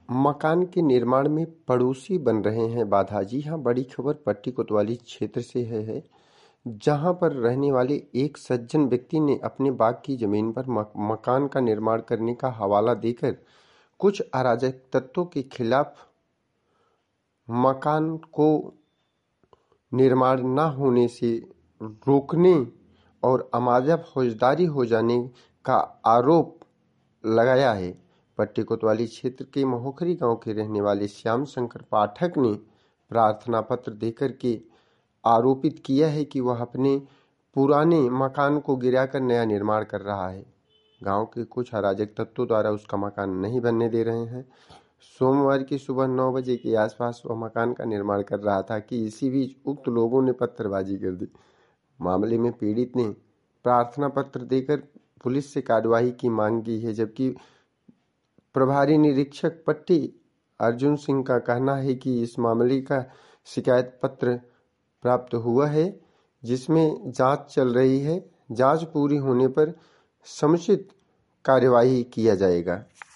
मकान के निर्माण में पड़ोसी बन रहे हैं बाधा। जी हाँ, बड़ी खबर पट्टी कोतवाली क्षेत्र से है, जहां पर रहने वाले एक सज्जन व्यक्ति ने अपने बाग की जमीन पर मकान का निर्माण करने का हवाला देकर कुछ अराजक तत्वों के खिलाफ मकान को निर्माण न होने से रोकने और अमाजा फौजदारी हो जाने का आरोप लगाया है। पट्टी कोतवाली क्षेत्र के महोखरी गांव के रहने वाले श्याम शंकर पाठक ने प्रार्थना पत्र देकर के आरोपित किया है कि वह अपने पुराने मकान को गिराकर नया निर्माण कर रहा है। गांव के कुछ अराजक तत्वों द्वारा उसका मकान नहीं बनने दे रहे हैं। सोमवार की सुबह 9 बजे के आसपास वह मकान का निर्माण कर रहा था कि इसी बीच उक्त लोगों ने पत्थरबाजी कर दी। मामले में पीड़ित ने प्रार्थना पत्र देकर पुलिस से कार्रवाई की मांग की है, जबकि प्रभारी निरीक्षक पट्टी अर्जुन सिंह का कहना है कि इस मामले का शिकायत पत्र प्राप्त हुआ है, जिसमें जांच चल रही है। जांच पूरी होने पर समुचित कार्यवाही किया जाएगा।